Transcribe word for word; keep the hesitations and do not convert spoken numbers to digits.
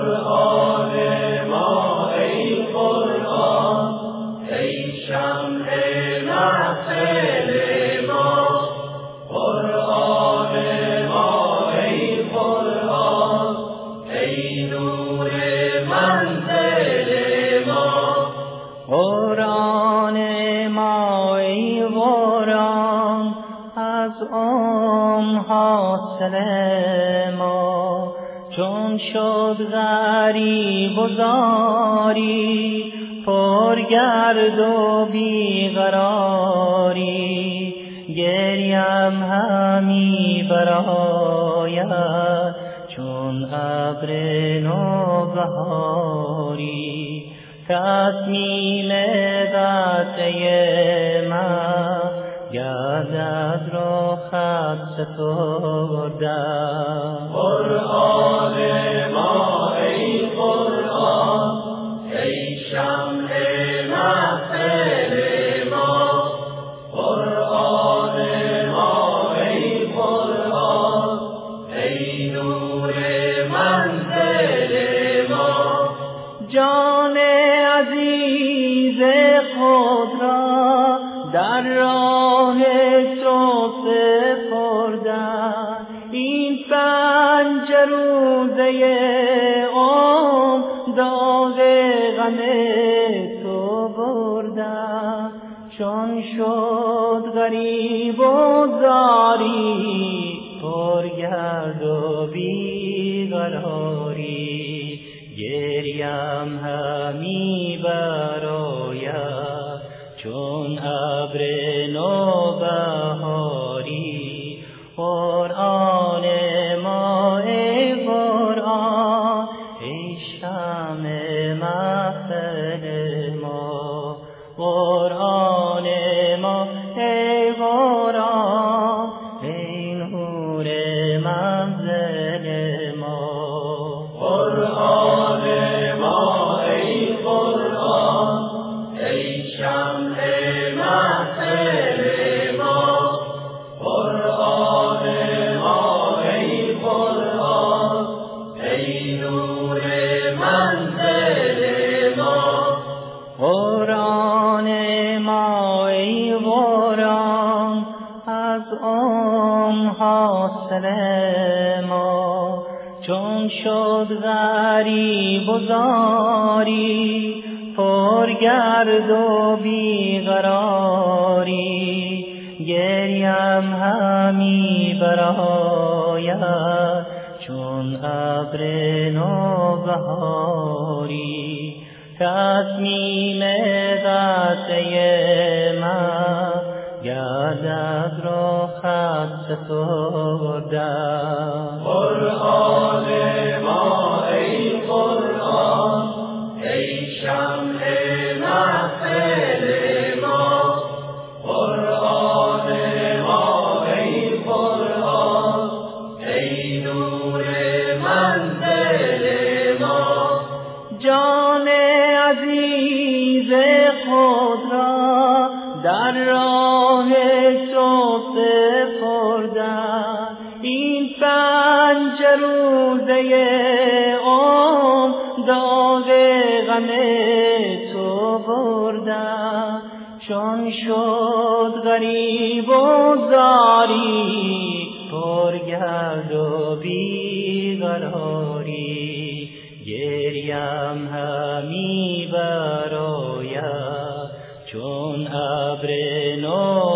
قرآن ما ای قرآن، ای شمع محفل ما. قرآن ما ای قرآن، ای نور منزل ما. قرآن ما ای قرآن، از عمر حاصل ما. چون شد غریب و زاری، پرگرد و بیقراری، گریم همی برآید چون ابر نوبهاری. تکمیل قطعه من گردد رخت ستردم. قرآن ما ای قرآن، ای شمع محفل ما. قرآن ما ای قرآن، ای نور منزل ما. جان عزیز خود را در راه تو سپردم، این پنج روزه عمر داغ غم تو بردم. چون شد غریب و زاری، پرگرد و بیقراری، گریم همی برآید چون ابر نوبهاری. قرآن ما ای قرآن، ای شمع محفل ما. قرآن ما ای قرآن، ای نور منزل ما. قرآن ما ای قرآن، ای شمع محفل ما. قرآن ما ای قرآن، ای نور منزل ما. قرآن ما ای قرآن، از عمر حاصل ما. چون شد غریب و زاری، پرگرد و بیقراری، گریم همی برآید چون ابر نوبهاری. تکمیل قطعه من گردد رخت ستردم. قرآن ما ای قرآن، ای شمع محفل ما. قرآن ما ای قرآن، ای نور منزل ما. جان عزیز خود را در راه تو سپردم، این پنج روزه عمر داغ غم تو بردم. چون شد غریب و زاری، پرگرد و بیقراری، گریم همی برآید چون ابر نو